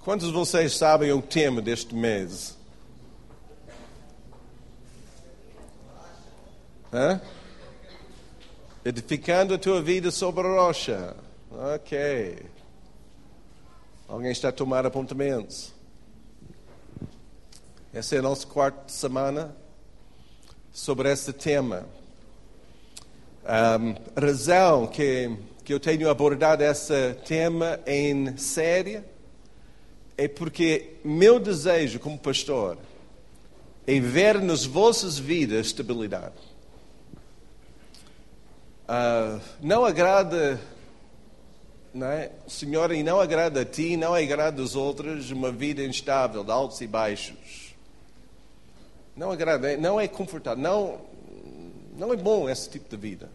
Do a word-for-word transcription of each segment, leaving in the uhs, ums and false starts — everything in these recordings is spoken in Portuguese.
Quantos de vocês sabem o tema deste mês? Hã? Edificando a tua vida sobre a rocha. Ok. Alguém está a tomar apontamentos? Essa é a nossa quarta semana sobre esse tema. Um, a razão que, que eu tenho abordado esse tema em série é porque meu desejo como pastor é ver nas vossas vidas estabilidade. Uh, não agrada, não é? Senhor, e não agrada a ti, não agrada aos outros, uma vida instável, de altos e baixos. Não agrada, não é confortável, não, não é bom esse tipo de vida.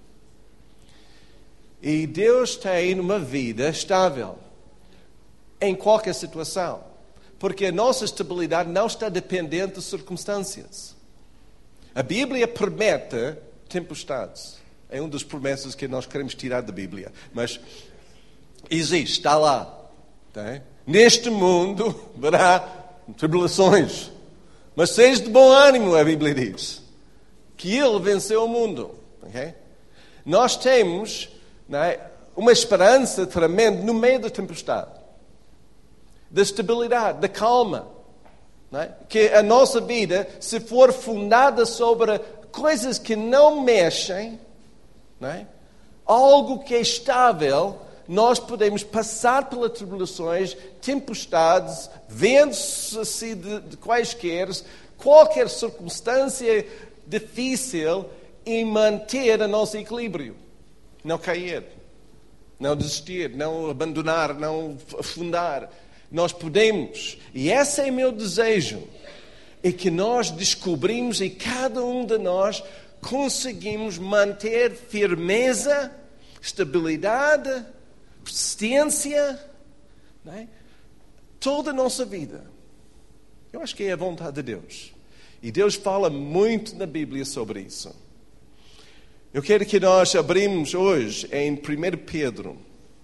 E Deus tem uma vida estável em qualquer situação, porque a nossa estabilidade não está dependente de circunstâncias. A Bíblia promete tempestades. É uma das promessas que nós queremos tirar da Bíblia. Mas existe, está lá. Tá? Neste mundo haverá tribulações. Mas seja de bom ânimo, a Bíblia diz. Que Ele venceu o mundo. Okay? Nós temos, não é, uma esperança tremenda no meio da tempestade. Da estabilidade, da calma. Não é? Que a nossa vida, se for fundada sobre coisas que não mexem, não é? Algo que é estável, nós podemos passar pelas tribulações, tempestades, ventos-se de, de quaisquer, qualquer circunstância difícil e manter o nosso equilíbrio. Não cair, não desistir, não abandonar, não afundar. Nós podemos, e esse é o meu desejo, é que nós descobrimos e cada um de nós conseguimos manter firmeza, estabilidade, persistência, não é? Toda a nossa vida. Eu acho que é a vontade de Deus. E Deus fala muito na Bíblia sobre isso. Eu quero que nós abrimos hoje em primeiro Pedro.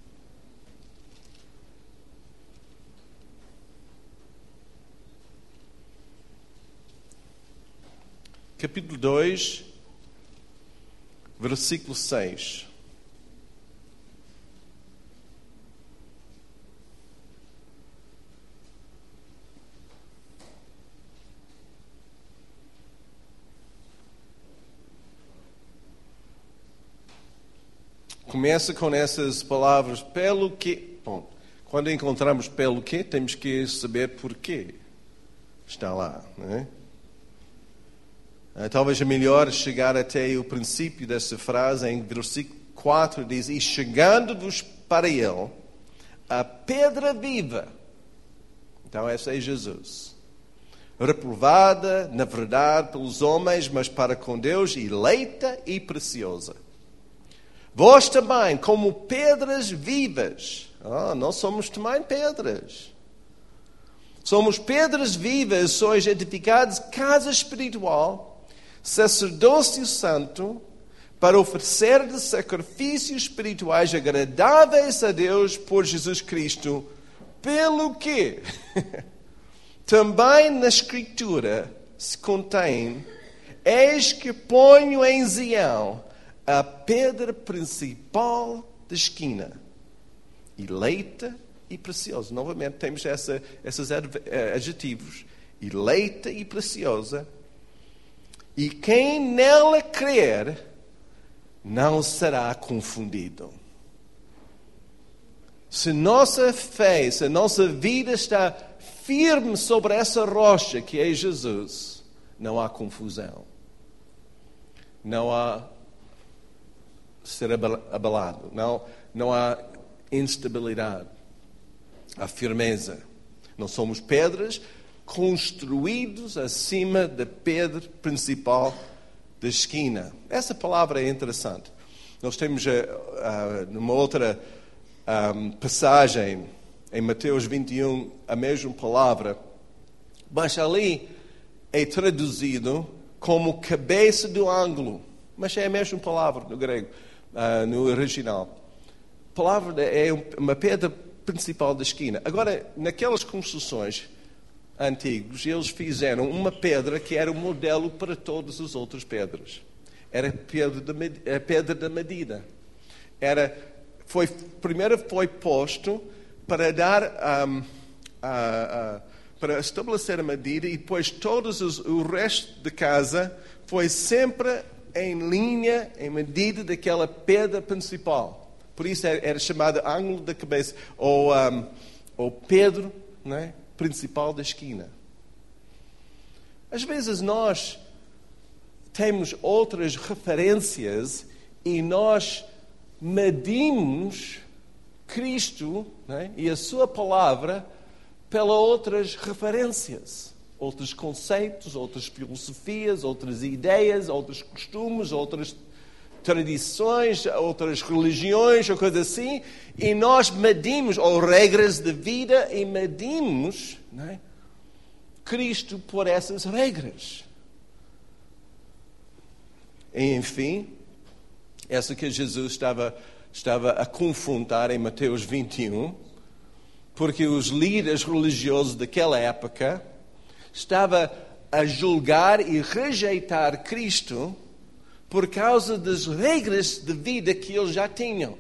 Capítulo dois, versículo seis. Começa com essas palavras, pelo que... Bom, quando encontramos pelo que, temos que saber porquê está lá, não é? Talvez é melhor chegar até o princípio dessa frase, em versículo quatro, diz: E chegando-vos para ele, a pedra viva, então essa é Jesus, reprovada, na verdade, pelos homens, mas para com Deus, eleita e preciosa. Vós também, como pedras vivas, oh, nós somos também pedras. Somos pedras vivas, sois edificados casa espiritual, sacerdócio santo, para oferecer de sacrifícios espirituais agradáveis a Deus por Jesus Cristo, pelo que também na Escritura se contém: eis que ponho em Sião a pedra principal da esquina, eleita e preciosa. Novamente temos essa, esses adjetivos, eleita e preciosa. E quem nela crer não será confundido. Se nossa fé, se a nossa vida está firme sobre essa rocha que é Jesus, não há confusão. Não há ser abalado. Não, não há instabilidade. Há firmeza. Não somos pedras construídos acima da pedra principal da esquina. Essa palavra é interessante. Nós temos uh, uh, numa outra um, passagem, em Mateus vinte e um, a mesma palavra, mas ali é traduzido como cabeça do ângulo. Mas é a mesma palavra no grego, uh, no original. A palavra é uma pedra principal da esquina. Agora, naquelas construções antigas, eles fizeram uma pedra que era o modelo para todas as outras pedras. Era a pedra da, a pedra da medida. Era, foi, primeiro foi posto para dar... Um, a, a, para estabelecer a medida, e depois todos os, o resto da casa foi sempre em linha, em medida daquela pedra principal. Por isso era, era chamado ângulo da cabeça, ou, um, ou pedro, não é? Principal da esquina. Às vezes nós temos outras referências e nós medimos Cristo, não é? E a sua palavra pelas outras referências, outros conceitos, outras filosofias, outras ideias, outros costumes, outras tradições, outras religiões, ou coisa assim, e nós medimos, ou regras de vida, e medimos, não é, Cristo por essas regras. E, enfim, essa que Jesus estava, estava a confrontar em Mateus vinte e um, porque os líderes religiosos daquela época estavam a julgar e rejeitar Cristo por causa das regras de vida que eles já tinham.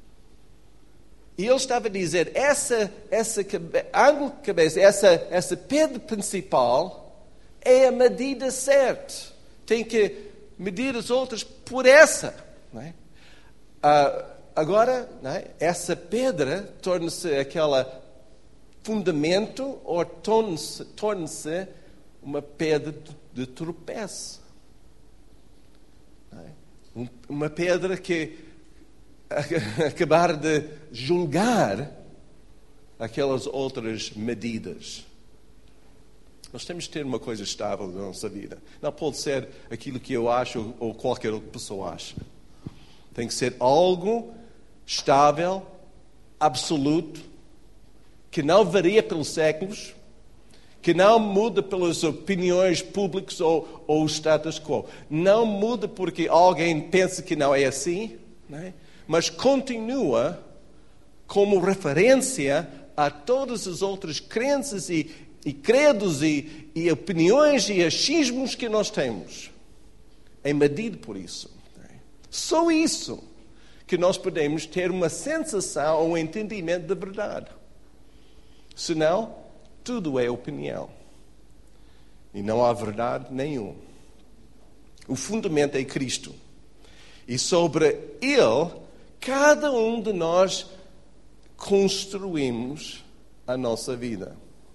E ele estava a dizer, essa, essa ângulo de cabeça, essa, essa pedra principal é a medida certa. Tem que medir as outras por essa. Não é? Ah, agora, não é? Essa pedra torna-se aquela fundamento, ou torna-se, torna-se uma pedra de tropeço. Não é? Uma pedra que acabar de julgar aquelas outras medidas. Nós temos de ter uma coisa estável na nossa vida. Não pode ser aquilo que eu acho ou qualquer outra pessoa acha. Tem que ser algo estável, absoluto, que não varia pelos séculos, que não muda pelas opiniões públicas ou, ou o status quo. Não muda porque alguém pensa que não é assim, não é? Mas continua como referência a todas as outras crenças e, e credos e, e opiniões e achismos que nós temos. É medido por isso. Não é? Só isso que nós podemos ter uma sensação ou um entendimento da verdade. Senão, tudo é opinião. E não há verdade nenhuma. O fundamento é Cristo. E sobre Ele, cada um de nós construímos a nossa vida.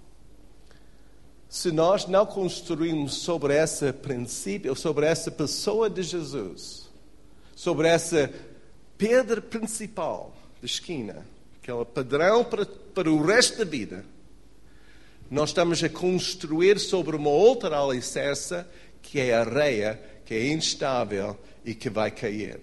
Se nós não construímos sobre esse princípio, sobre essa pessoa de Jesus, sobre essa pedra principal da esquina, aquele padrão para, para o resto da vida, nós estamos a construir sobre uma outra alicerce que é a areia, que é instável e que vai cair.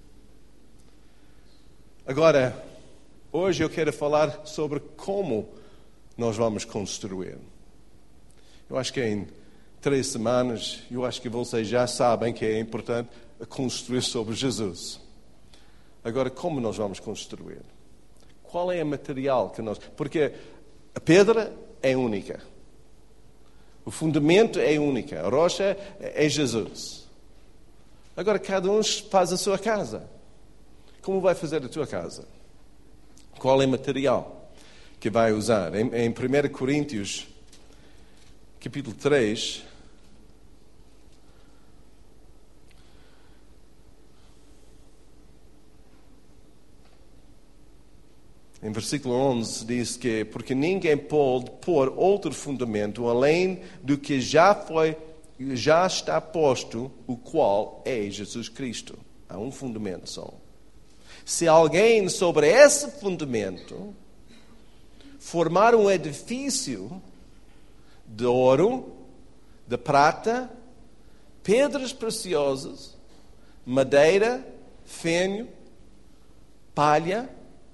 Agora, hoje eu quero falar sobre como nós vamos construir. Eu acho que em três semanas, eu acho que vocês já sabem que é importante construir sobre Jesus. Agora, como nós vamos construir? Qual é o material que nós... Porque a pedra é única. O fundamento é único. A rocha é Jesus. Agora, cada um faz a sua casa. Como vai fazer a tua casa? Qual é o material que vai usar? Em, em primeiro Coríntios, capítulo três... Em versículo onze diz que porque ninguém pode pôr outro fundamento além do que já foi, já está posto, o qual é Jesus Cristo. Há um fundamento só. Se alguém sobre esse fundamento formar um edifício de ouro, de prata, pedras preciosas, madeira, feno, palha,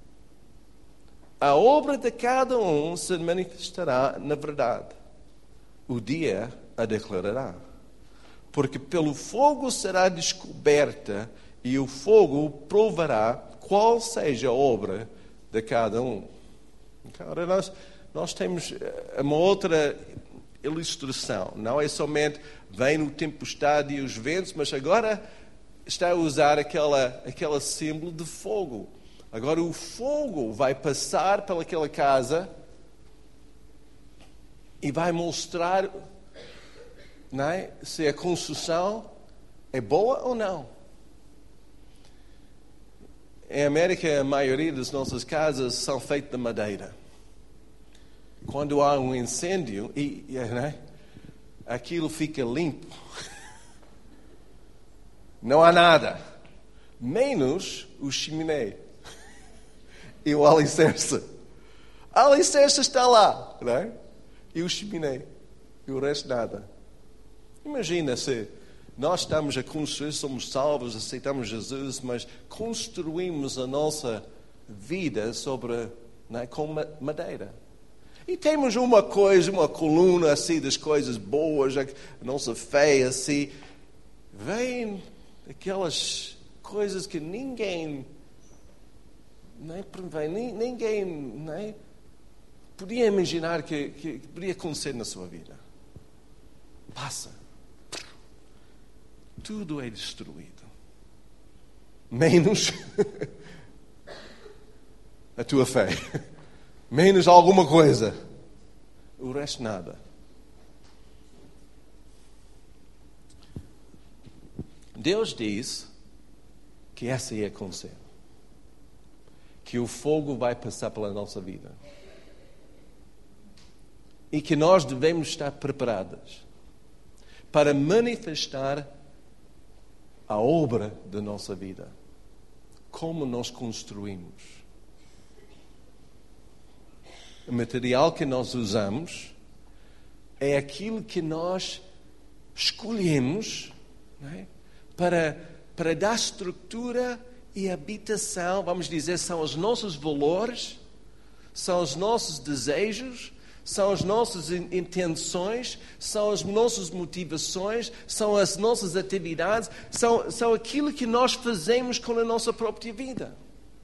a obra de cada um se manifestará na verdade. O dia a declarará. Porque pelo fogo será descoberta e o fogo provará qual seja a obra de cada um. Agora nós, nós temos uma outra ilustração. Não é somente vem no tempestade e os ventos, mas agora está a usar aquela, aquela símbolo de fogo. Agora o fogo vai passar pelaquela casa e vai mostrar, não é, se a construção é boa ou não. Em América, a maioria das nossas casas são feitas de madeira. Quando há um incêndio, e, e, né, aquilo fica limpo. Não há nada. Menos o chaminé. E o alicerce. A alicerce está lá. Né? E o chaminé. E o resto nada. Imagina se nós estamos a construir, somos salvos, aceitamos Jesus, mas construímos a nossa vida sobre, né, com madeira. E temos uma coisa, uma coluna assim das coisas boas, a nossa fé assim. Vem aquelas coisas que ninguém, nem, ninguém nem, podia imaginar que, que podia acontecer na sua vida. Passa. Tudo é destruído. Menos a tua fé. Menos alguma coisa. O resto nada. Deus diz que essa ia acontecer. Que o fogo vai passar pela nossa vida. E que nós devemos estar preparados para manifestar a obra da nossa vida. Como nós construímos. O material que nós usamos é aquilo que nós escolhemos, não é? para, para dar estrutura e habitação, vamos dizer, são os nossos valores, são os nossos desejos, são as nossas intenções, são as nossas motivações, são as nossas atividades, são, são aquilo que nós fazemos com a nossa própria vida.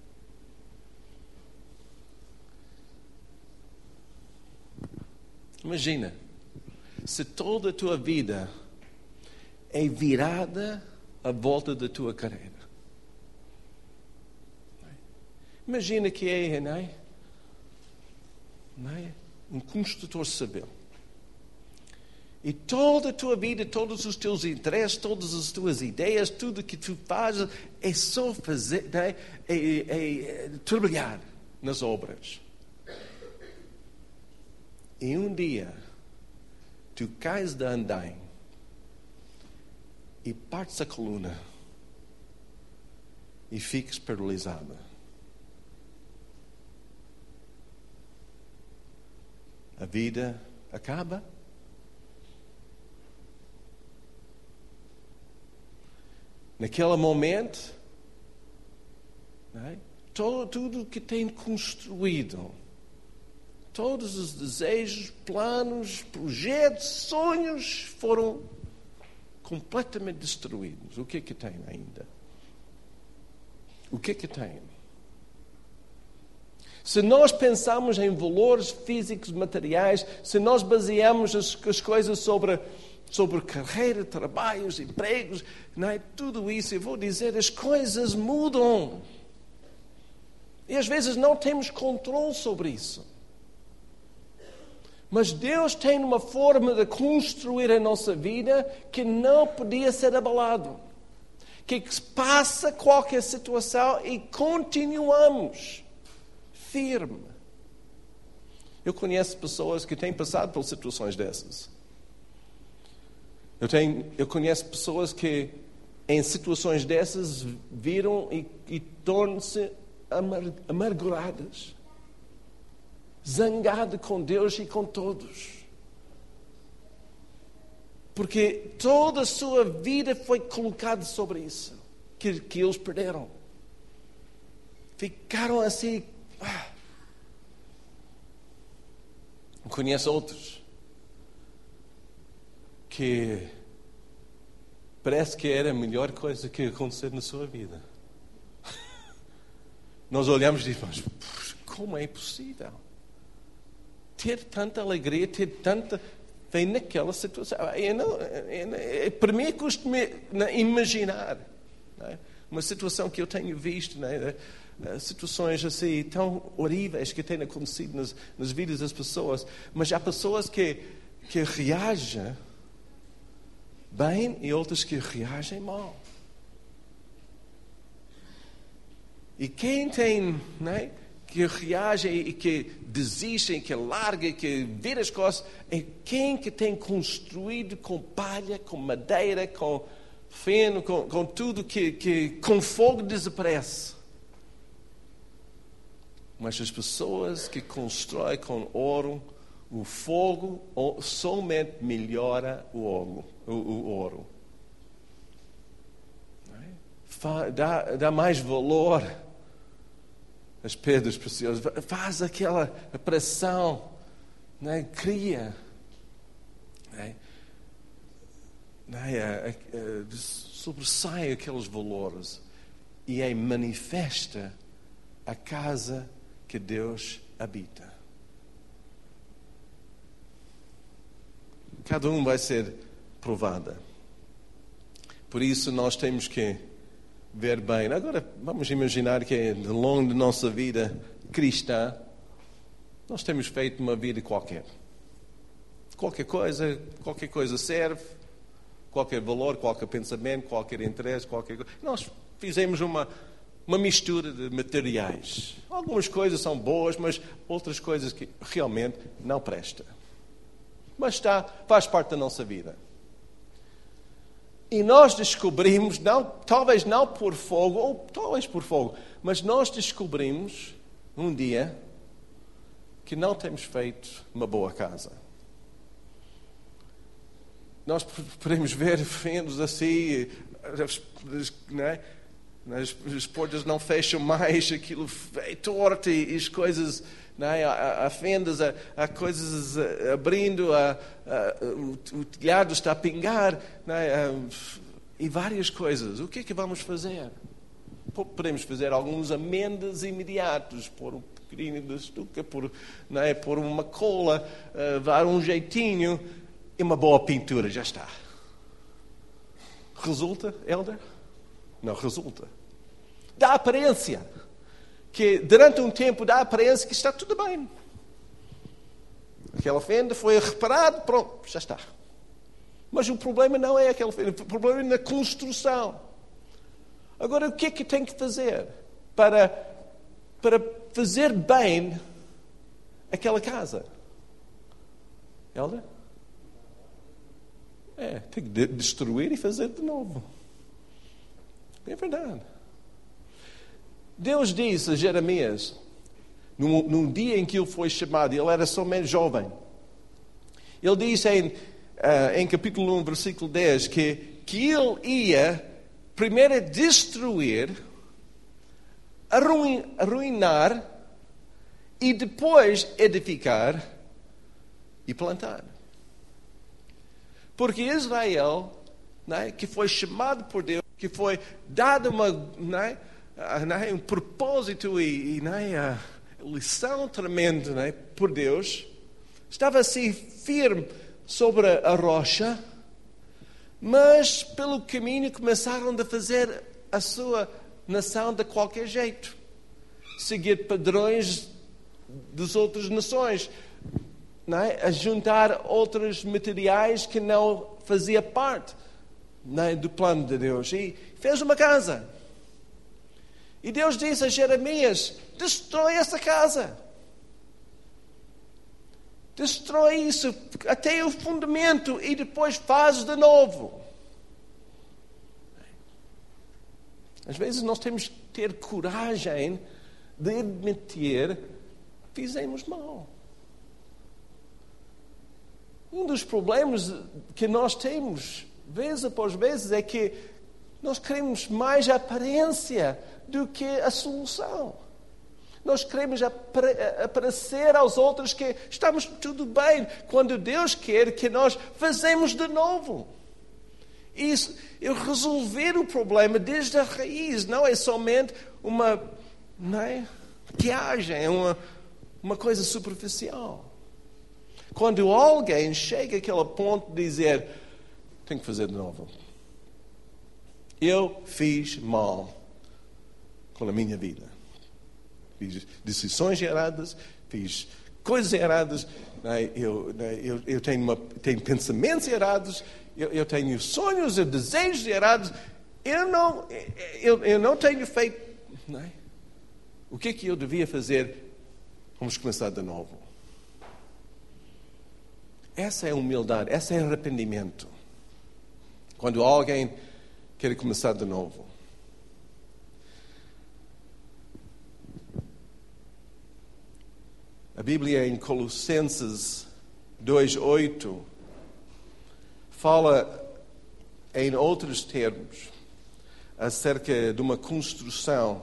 Imagina, se toda a tua vida é virada à volta da tua carreira. Imagina que é, não é? Não é? Um construtor civil. E toda a tua vida, todos os teus interesses, todas as tuas ideias, tudo que tu fazes é só fazer, não é? É, é, é trabalhar nas obras. E um dia, tu cais de andaime e partes a coluna e ficas paralisada. A vida acaba. Naquele momento, não é? Todo, tudo que tem construído, todos os desejos, planos, projetos, sonhos foram completamente destruídos. O que é que tem ainda? O que é que tem? Se nós pensamos em valores físicos, materiais, se nós baseamos as, as coisas sobre, sobre carreira, trabalhos, empregos, não é? Tudo isso, eu vou dizer, as coisas mudam. E às vezes não temos controle sobre isso. Mas Deus tem uma forma de construir a nossa vida que não podia ser abalado. Que passa qualquer situação e continuamos firme. Eu conheço pessoas que têm passado por situações dessas. Eu, tenho, eu conheço pessoas que em situações dessas viram e, e tornam-se amar, amarguradas. Zangado com Deus e com todos. Porque toda a sua vida foi colocada sobre isso. Que, que eles perderam. Ficaram assim. Ah. Conheço outros. Que parece que era a melhor coisa que aconteceu na sua vida. Nós olhamos e dizemos, como é possível? ter tanta alegria, ter tanta fé naquela situação. Eu não, eu não, para mim, custa-me imaginar, não é? Uma situação que eu tenho visto, não é? Situações assim tão horríveis que têm acontecido nas, nas vidas das pessoas, mas há pessoas que, que reagem bem e outras que reagem mal. E quem tem, não é, que reage e que desiste, que larga, que vira as costas, é quem que tem construído com palha, com madeira, com feno, com, com tudo que, que com fogo desaparece. Mas as pessoas que constroem com ouro, o fogo somente melhora o ouro. O, o ouro. Dá, dá mais valor às pedras preciosas. Faz aquela pressão, não é? Cria. Não é? Não é? Sobressai aqueles valores e aí manifesta a casa que Deus habita. Cada um vai ser provada. Por isso nós temos que ver bem. Agora vamos imaginar que ao longo da nossa vida cristã nós temos feito uma vida qualquer. Qualquer coisa, qualquer coisa serve, qualquer valor, qualquer pensamento, qualquer interesse, qualquer coisa. Nós fizemos uma Uma mistura de materiais. Algumas coisas são boas, mas outras coisas que realmente não prestam. Mas está, faz parte da nossa vida. E nós descobrimos, não, talvez não por fogo, ou talvez por fogo, mas nós descobrimos um dia que não temos feito uma boa casa. Nós podemos ver fendas assim, não é? As, as portas não fecham mais, aquilo é torto e, e as coisas, não é? há, há fendas, há, há coisas abrindo, há, há, o, o telhado está a pingar, não é? há, e várias coisas. O que é que vamos fazer? Podemos fazer alguns amendas imediatos, pôr um bocadinho de estuca, pôr, não é? pôr uma cola, uh, dar um jeitinho e uma boa pintura, já está. Resulta, Helder? Não resulta. Dá aparência. Que durante um tempo dá aparência que está tudo bem. Aquela fenda foi reparada, pronto, já está. Mas o problema não é aquela fenda, o problema é na construção. Agora, o que é que tem que fazer para, para fazer bem aquela casa? Helder? É, tem que destruir e fazer de novo. É verdade. Deus disse a Jeremias, num, num dia em que ele foi chamado, ele era somente jovem. Ele disse em, uh, em capítulo um, versículo dez, que, que ele ia primeiro destruir, arruin, arruinar e depois edificar e plantar. Porque Israel, não é, que foi chamado por Deus, que foi dado uma, não é, não é, um propósito e, e não é, a lição tremenda, não é, por Deus, estava assim firme sobre a rocha, mas pelo caminho começaram a fazer a sua nação de qualquer jeito, seguir padrões das outras nações, não é, a juntar outros materiais que não fazia parte, não é, do plano de Deus, e fez uma casa. E Deus disse a Jeremias: destrói essa casa. Destrói isso até o fundamento e depois faz de novo. Às vezes nós temos que ter coragem de admitir que fizemos mal. Um dos problemas que nós temos, vez após vez, é que nós queremos mais a aparência do que a solução. Nós queremos aparecer aos outros que estamos tudo bem, quando Deus quer que nós fazemos de novo. Isso, eu resolver o problema desde a raiz, não é somente uma, não é, maquiagem, é uma, uma coisa superficial. Quando alguém chega àquele ponto de dizer, tenho que fazer de novo. Eu fiz mal com a minha vida. Fiz decisões erradas, fiz coisas erradas, né? eu, né? eu, eu tenho, uma, tenho pensamentos errados, eu, eu tenho sonhos e desejos errados. Eu não, eu, eu não tenho feito... Né? O que é que eu devia fazer? Vamos começar de novo. Essa é humildade, essa é arrependimento. Quando alguém quer começar de novo. A Bíblia em Colossenses dois, oito fala em outros termos acerca de uma construção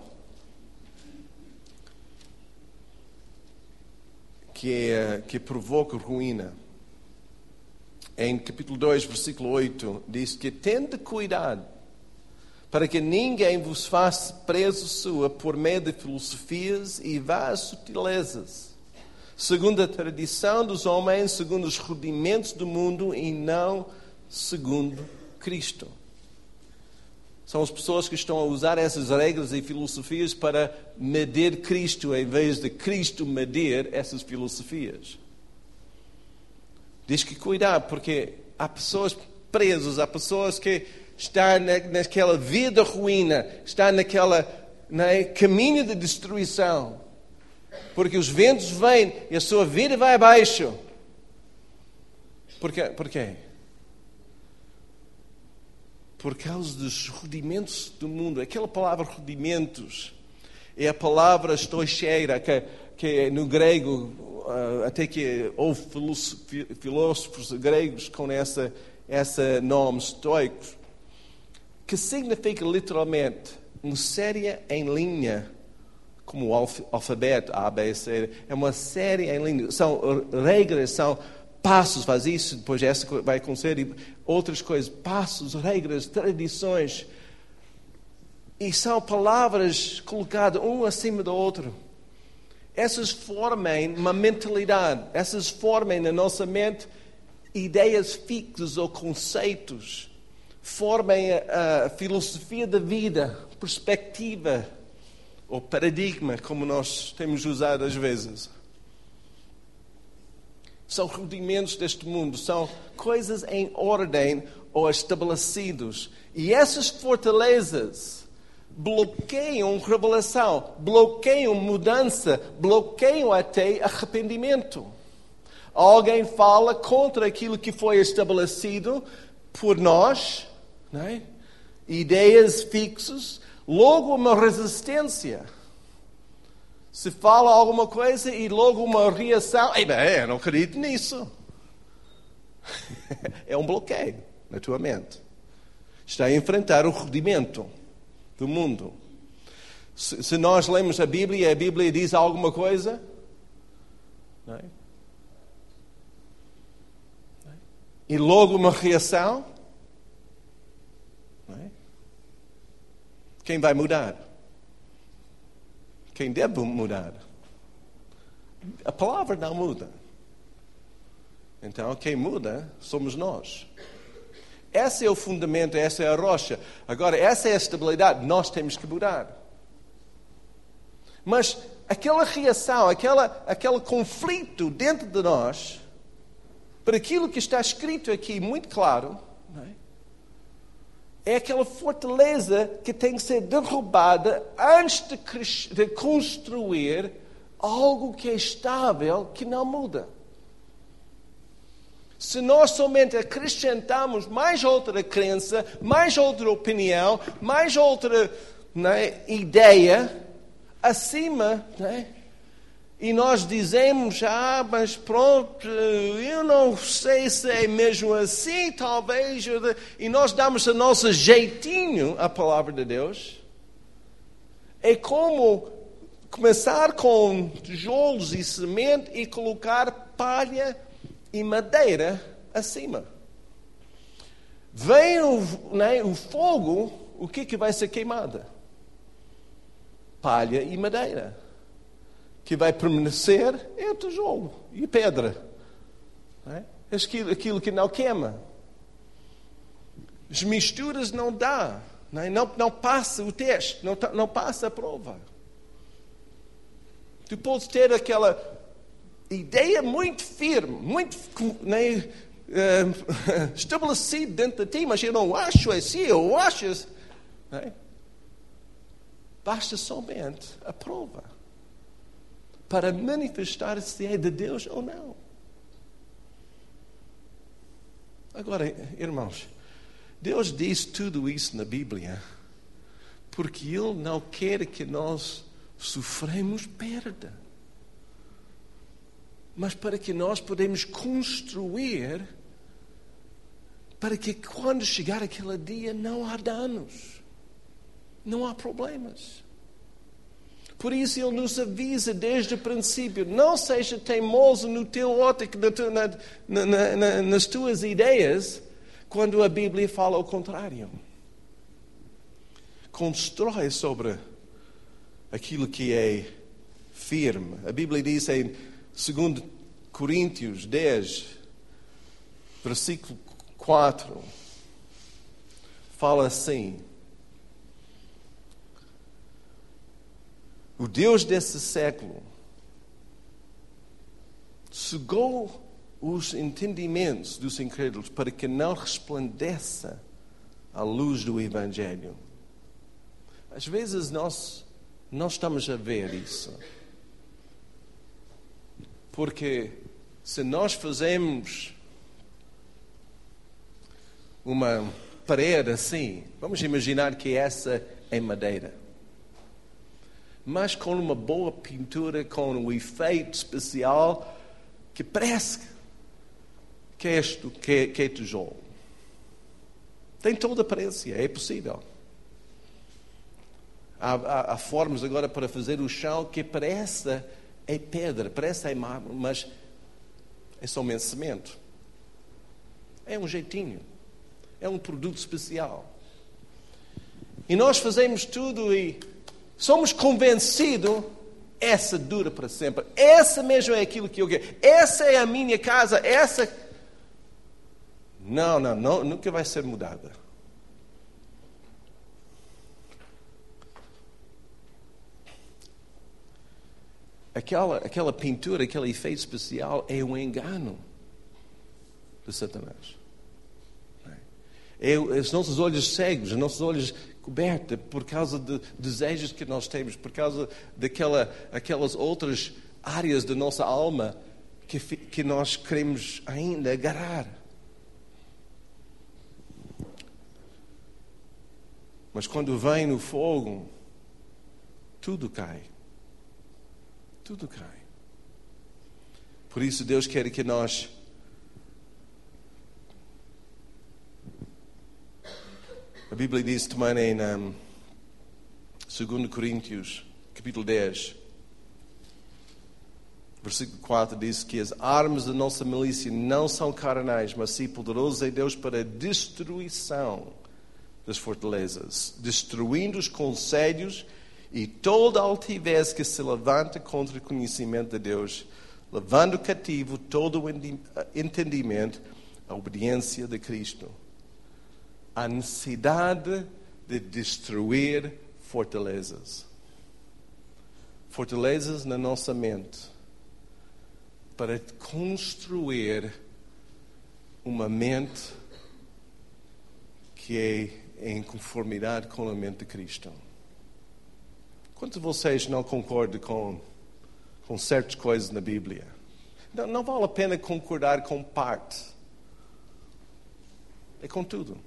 que, é, que provoca ruína. Em capítulo dois, versículo oito, diz que tende cuidado para que ninguém vos faça preso sua por meio de filosofias e vãs sutilezas, segundo a tradição dos homens, segundo os rudimentos do mundo e não segundo Cristo. São as pessoas que estão a usar essas regras e filosofias para medir Cristo, em vez de Cristo medir essas filosofias. Diz que cuidar, porque há pessoas presas, há pessoas que estão na, naquela vida ruína, estão naquela né, caminho de destruição. Porque os ventos vêm e a sua vida vai abaixo. Por quê? Por quê? Por causa dos rudimentos do mundo. Aquela palavra rudimentos é a palavra estoicheira, que, que no grego, até que houve filósofos gregos com essa, essa nome, estoicos, que significa literalmente uma série em linha, como o alfabeto A, B, C, é uma série em linha. São regras, são passos, faz isso, depois essa vai acontecer, e outras coisas, passos, regras, tradições. E são palavras colocadas um acima do outro. Essas formem uma mentalidade, essas formem na nossa mente ideias fixas ou conceitos, formem a, a filosofia da vida, perspectiva ou paradigma, como nós temos usado às vezes. São rudimentos deste mundo, são coisas em ordem ou estabelecidos. E essas fortalezas bloqueiam revelação, bloqueiam mudança, bloqueiam até arrependimento. Alguém fala contra aquilo que foi estabelecido por nós, não é? Ideias fixas, logo uma resistência. Se fala alguma coisa e logo uma reação, ei, bem, eu não acredito nisso. É um bloqueio na tua mente. Está a enfrentar o rudimento do mundo. Se, se nós lemos a Bíblia e a Bíblia diz alguma coisa, não é? E logo uma reação, não é? Quem vai mudar? Quem deve mudar? A palavra não muda. Então, quem muda somos nós. Esse é o fundamento, essa é a rocha. Agora, essa é a estabilidade. Nós temos que mudar. Mas aquela reação, aquela, aquele conflito dentro de nós, para aquilo que está escrito aqui muito claro, não é? É aquela fortaleza que tem que ser derrubada antes de, de construir algo que é estável, que não muda. Se nós somente acrescentamos mais outra crença, mais outra opinião, mais outra, não é, ideia acima, não é? E nós dizemos, ah, mas pronto, eu não sei se é mesmo assim, talvez. E nós damos o nosso jeitinho à palavra de Deus. É como começar com tijolos e semente e colocar palha e madeira acima. Vem o, né, o fogo, o que, que vai ser queimado? Palha e madeira. Que vai permanecer é o tijolo e pedra. Não é? Aquilo, aquilo que não queima. As misturas não dá. Não, é? não, não passa o teste, não, não passa a prova. Tu podes ter aquela ideia muito firme, muito né, uh, estabelecida dentro de ti, mas eu não acho assim, eu acho assim. Não é? Basta somente a prova para manifestar se é de Deus ou não. Agora, irmãos, Deus diz tudo isso na Bíblia porque Ele não quer que nós sofremos perda, mas para que nós podemos construir para que quando chegar aquele dia não há danos, não há problemas. Por isso Ele nos avisa desde o princípio, não seja teimoso no teu ótico, na, na, na, na, nas tuas ideias, quando a Bíblia fala o contrário. Constrói sobre aquilo que é firme. A Bíblia diz em dois Coríntios dez, versículo quatro, fala assim: o Deus desse século cegou os entendimentos dos incrédulos para que não resplandeça a luz do Evangelho. Às vezes nós não estamos a ver isso. Porque se nós fazemos uma parede assim, vamos imaginar que essa é madeira, mas com uma boa pintura, com um efeito especial que parece que é, que é, que é tijolo. Tem toda a aparência, é possível. Há, há, há formas agora para fazer o chão que parece é pedra, parece é mármore, mas é somente cimento. É um jeitinho. É um produto especial. E nós fazemos tudo e somos convencidos, essa dura para sempre. Essa mesmo é aquilo que eu quero. Essa é a minha casa. Essa... Não, não, não nunca vai ser mudada. Aquela, aquela pintura, aquele efeito especial é um engano de Satanás. É os nossos olhos cegos, os nossos olhos cobertos por causa de desejos que nós temos, por causa daquela, aquelas outras áreas da nossa alma que, que nós queremos ainda agarrar. Mas quando vem no fogo, tudo cai. Tudo cai. Por isso Deus quer que nós a Bíblia diz também em um, dois Coríntios, capítulo dez, versículo quatro, diz que as armas da nossa milícia não são carnais, mas sim poderosas em Deus para a destruição das fortalezas, destruindo os conselhos e toda a altivez que se levanta contra o conhecimento de Deus, levando cativo todo o entendimento à obediência de Cristo. A necessidade de destruir fortalezas. Fortalezas na nossa mente. Para construir uma mente que é em conformidade com a mente de Cristo. Quantos de vocês não concordam com, com certas coisas na Bíblia? Não, não vale a pena concordar com parte. É com tudo.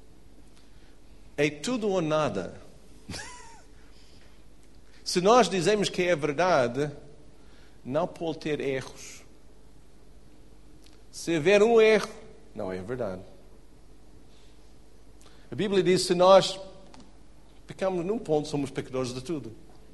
É tudo ou nada. Se nós dizemos que é verdade, não pode ter erros. Se houver um erro, não é verdade. A Bíblia diz que se nós pecamos num ponto, somos pecadores de tudo.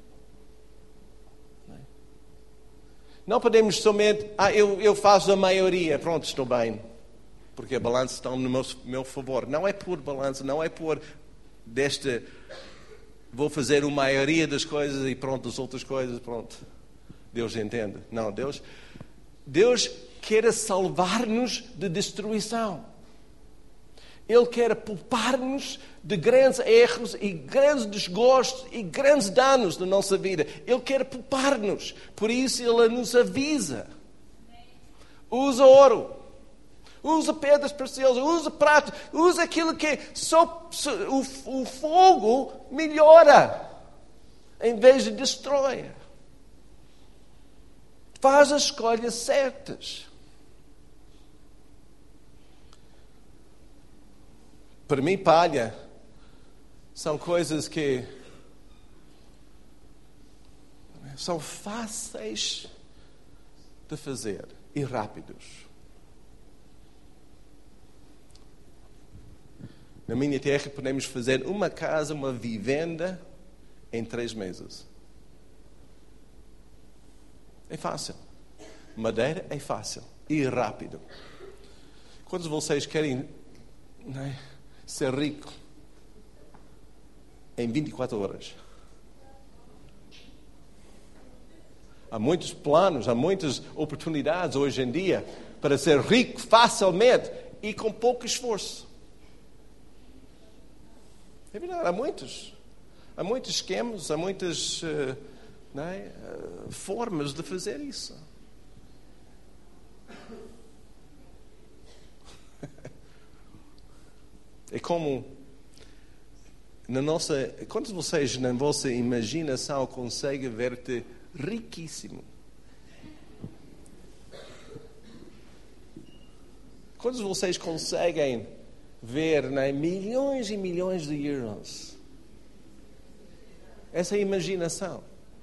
Não podemos somente, ah, eu, eu faço a maioria, pronto, estou bem. Porque a balança está no meu, meu favor. Não é por balança, não é por desta, vou fazer a maioria das coisas e pronto, as outras coisas, pronto. Deus entende. Não, Deus, Deus quer salvar-nos de destruição. Ele quer poupar-nos de grandes erros e grandes desgostos e grandes danos na nossa vida. Ele quer poupar-nos. Por isso Ele nos avisa. Usa ouro. Usa pedras preciosas. Usa prato. Usa aquilo que só o, o fogo melhora, em vez de destrói. Faz as escolhas certas. Para mim, palha são coisas que são fáceis de fazer e rápidos. Na minha terra podemos fazer uma casa, uma vivenda em três meses. É fácil. Madeira é fácil e rápido. Quantos de vocês querem, não é, ser rico em vinte e quatro horas? Há muitos planos, há muitas oportunidades hoje em dia para ser rico facilmente e com pouco esforço. É verdade, há muitos. Há muitos esquemas, há muitas uh, não é, uh, formas de fazer isso. É como na nossa, quantos de vocês na vossa imaginação conseguem ver-te riquíssimo? Quantos de vocês conseguem ver, né, milhões e milhões de euros? Essa é a imaginação.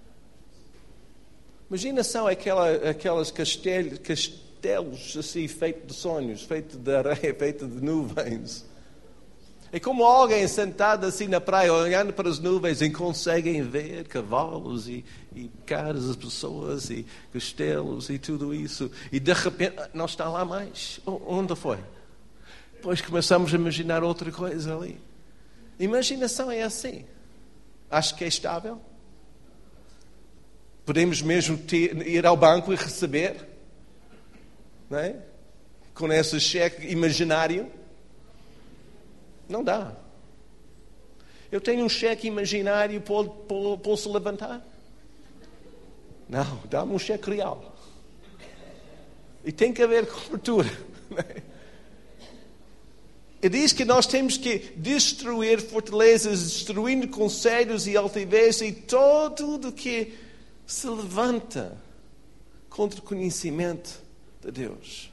Imaginação é aquela, aquelas castelos, castelos assim, feitos de sonhos, feitos de areia, feitos de nuvens. É como alguém sentado assim na praia, olhando para as nuvens e conseguem ver cavalos e, e caras das pessoas e castelos e tudo isso. E de repente, não está lá mais. Onde foi? Depois começamos a imaginar outra coisa ali. Imaginação é assim. Acho que é estável. Podemos mesmo ter, ir ao banco e receber, não é? Com esse cheque imaginário. Não dá. Eu tenho um cheque imaginário, posso levantar? Não, dá-me um cheque real. E tem que haver cobertura. E diz que nós temos que destruir fortalezas, destruindo conselhos e altivez e tudo que se levanta contra o conhecimento de Deus.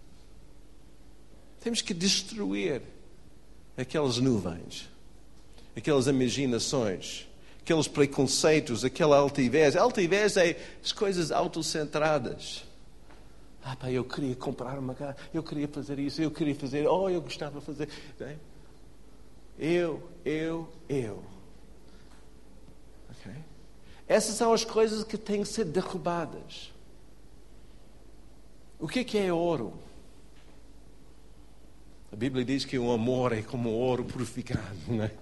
Temos que destruir aquelas nuvens, aquelas imaginações, aqueles preconceitos, aquela altivez. A altivez é as coisas autocentradas. Ah, pá, eu queria comprar uma casa, eu queria fazer isso, eu queria fazer, oh, eu gostava de fazer. Eu, eu, eu. Okay? Essas são as coisas que têm que ser derrubadas. O que é que é ouro? A Bíblia diz que o amor é como ouro purificado, não é?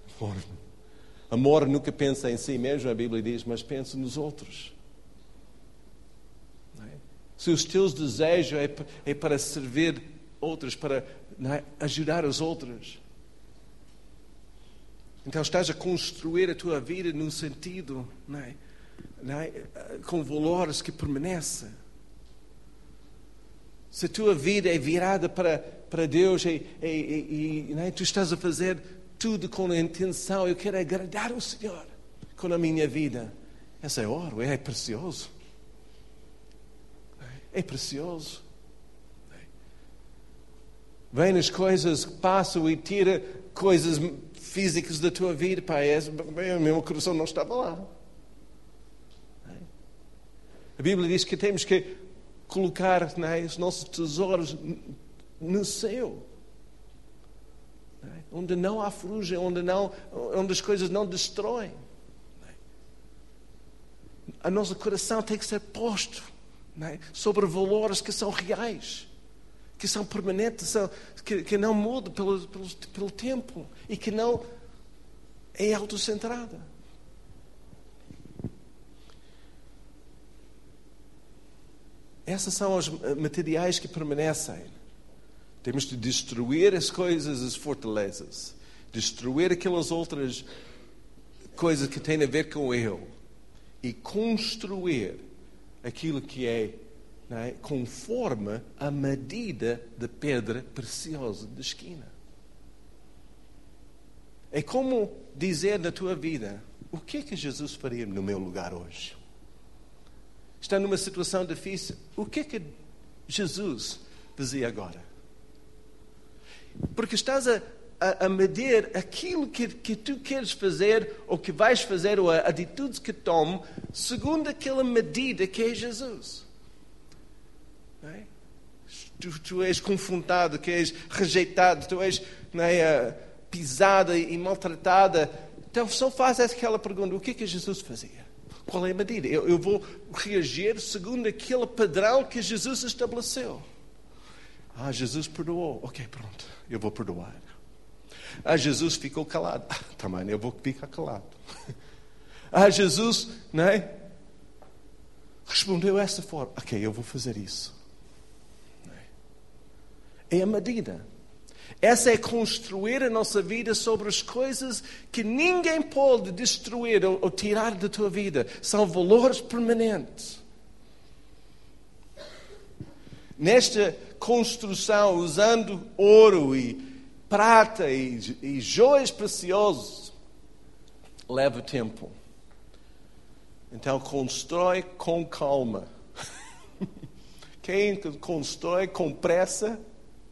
Amor nunca pensa em si mesmo, a Bíblia diz, mas pensa nos outros. Não é? Se os teus desejos é, é para servir outros, para, não é, ajudar os outros, então estás a construir a tua vida num sentido, não é? Não é? Com valores que permanecem. Se a tua vida é virada para, para Deus e, e, e, e não é? Tu estás a fazer tudo com a intenção, eu quero agradar o Senhor com a minha vida. Esse é ouro, é precioso. É precioso. Vem as coisas que passam e tira coisas físicas da tua vida. Pai, o meu coração não estava lá. A Bíblia diz que temos que colocar, não é, os nossos tesouros no céu, não é? Onde não há ferrugem, onde, não, onde as coisas não destroem. Não é? O nosso coração tem que ser posto, não é, sobre valores que são reais, que são permanentes, são, que, que não mudam pelo, pelo, pelo tempo e que não é autocentrada. Esses são os materiais que permanecem. Temos de destruir as coisas, as fortalezas. Destruir aquelas outras coisas que têm a ver com eu. E construir aquilo que é, não é, conforme a medida da pedra preciosa da esquina. É como dizer na tua vida, o que é que Jesus faria no meu lugar hoje? Está numa situação difícil, o que é que Jesus fazia agora? Porque estás a, a, a medir aquilo que, que tu queres fazer, ou que vais fazer, ou a atitudes que tomo, segundo aquela medida que é Jesus. Não é? Tu, tu és confrontado, que és rejeitado, tu és, não é, pisada e maltratada. Então só faz aquela pergunta, o que é que Jesus fazia? Qual é a medida? Eu, eu vou reagir segundo aquele padrão que Jesus estabeleceu. Ah, Jesus perdoou. Ok, pronto, eu vou perdoar. Ah, Jesus ficou calado. Ah, também eu vou ficar calado. Ah, Jesus, não é? Respondeu dessa forma. Ok, eu vou fazer isso. É a medida. Essa é construir a nossa vida sobre as coisas que ninguém pode destruir ou, ou tirar da tua vida. São valores permanentes. Nesta construção, usando ouro e prata e, e joias preciosas, leva tempo. Então, constrói com calma. Quem constrói com pressa,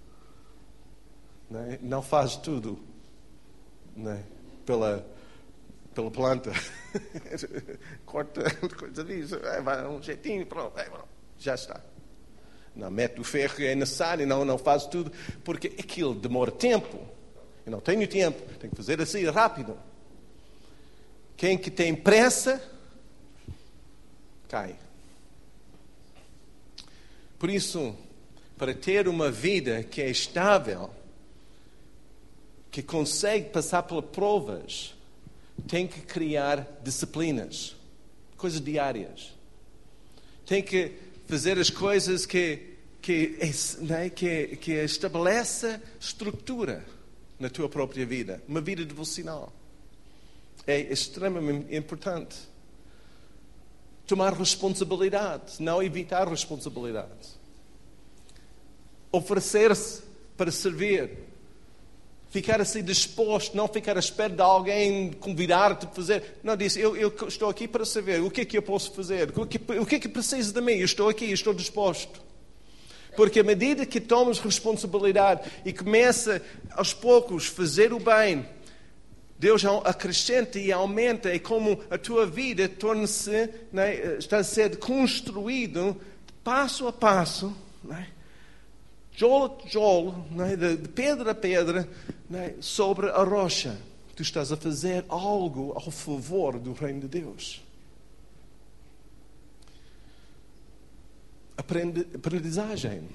não faz tudo, né? pela, pela planta. Corta coisa disso, vai um jeitinho, pronto, já está. Não, mete o ferro que é necessário, não, não faz tudo, porque aquilo demora tempo. Eu não tenho tempo, tenho que fazer assim rápido. Quem que tem pressa, cai. Por isso, para ter uma vida que é estável, que consegue passar pelas provas, tem que criar disciplinas, coisas diárias. Tem que fazer as coisas que, que, né, que, que estabelece estrutura na tua própria vida. Uma vida devocional. É extremamente importante. Tomar responsabilidade, não evitar responsabilidade. Oferecer-se para servir. Ficar assim disposto, não ficar à espera de alguém convidar-te a fazer. Não, disse, eu, eu estou aqui para saber o que é que eu posso fazer, o que, o que é que preciso de mim, eu estou aqui, eu estou disposto. Porque à medida que tomas responsabilidade e começa aos poucos a fazer o bem, Deus acrescenta e aumenta, é como a tua vida torna-se, né, está a ser construído passo a passo, né? Tijolo a tijolo, né, de, de pedra a pedra, né, sobre a rocha. Tu estás a fazer algo ao favor do reino de Deus. Aprende, aprendizagem,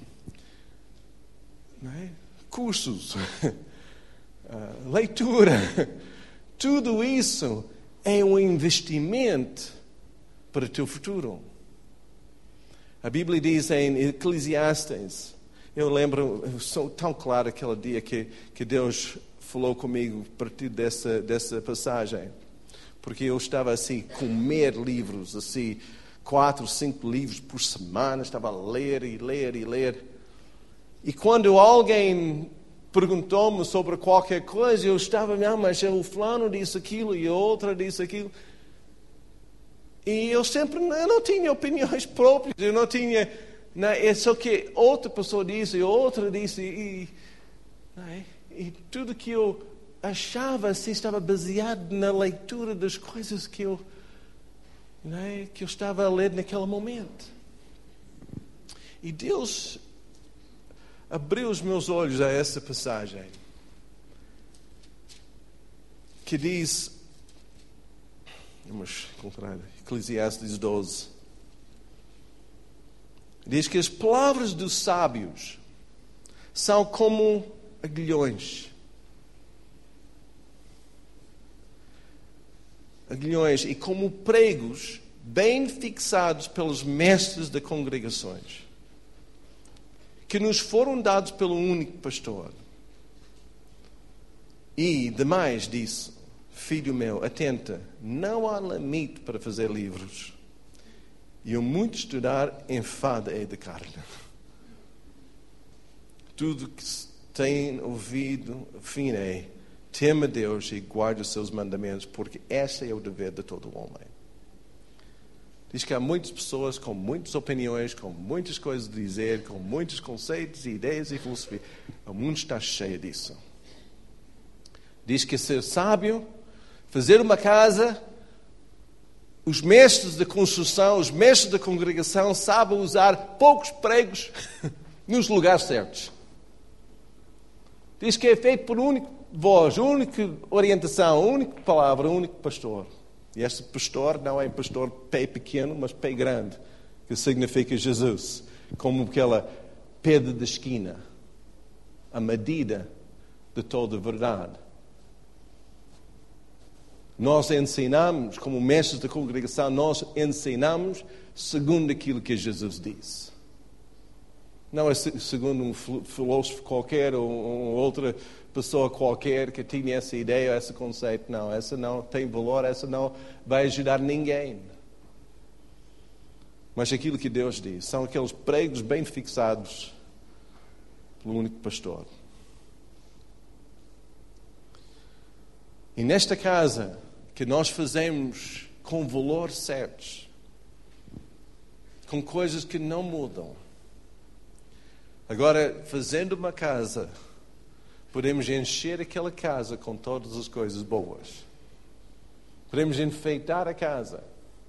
né, cursos, uh, leitura, tudo isso é um investimento para o teu futuro. A Bíblia diz em Eclesiastes, eu lembro, eu sou tão claro aquele dia que, que Deus falou comigo a partir dessa, dessa passagem. Porque eu estava assim, comer livros, assim, quatro, cinco livros por semana, estava a ler e ler e ler. E quando alguém perguntou-me sobre qualquer coisa, eu estava, não, mas o fulano disse aquilo e a outra disse aquilo. E eu sempre, eu não tinha opiniões próprias, eu não tinha... Não, é só que outra pessoa disse, e outra disse, e, não é? E tudo que eu achava assim estava baseado na leitura das coisas que eu, não é? que eu estava a ler naquele momento. E Deus abriu os meus olhos a essa passagem, que diz, vamos encontrar Eclesiastes doze, diz que as palavras dos sábios são como aguilhões. Aguilhões e como pregos bem fixados pelos mestres das congregações. que nos foram dados pelo único pastor. E, demais disso, filho meu, atenta, não há limite para fazer livros. E o muito estudar enfada é de carne. Tudo que se tem ouvido, fim é, tema Deus e guarde os seus mandamentos, porque esse é o dever de todo homem. Diz que há muitas pessoas com muitas opiniões, com muitas coisas a dizer, com muitos conceitos, ideias e filosofia. O mundo está cheio disso. Diz que ser sábio, fazer uma casa, os mestres da construção, os mestres da congregação sabem usar poucos pregos nos lugares certos. Diz que é feito por uma única voz, uma única orientação, uma única palavra, um único pastor. E este pastor não é um pastor pé pequeno, mas pé grande, que significa Jesus, como aquela pedra da esquina, a medida de toda a verdade. Nós ensinamos, como mestres da congregação, nós ensinamos segundo aquilo que Jesus disse. Não é segundo um filósofo qualquer ou outra pessoa qualquer que tinha essa ideia, esse conceito. Não, essa não tem valor, essa não vai ajudar ninguém. Mas aquilo que Deus diz, são aqueles pregos bem fixados pelo único pastor. E nesta casa que nós fazemos com valores certos, com coisas que não mudam. Agora, fazendo uma casa, podemos encher aquela casa com todas as coisas boas. Podemos enfeitar a casa.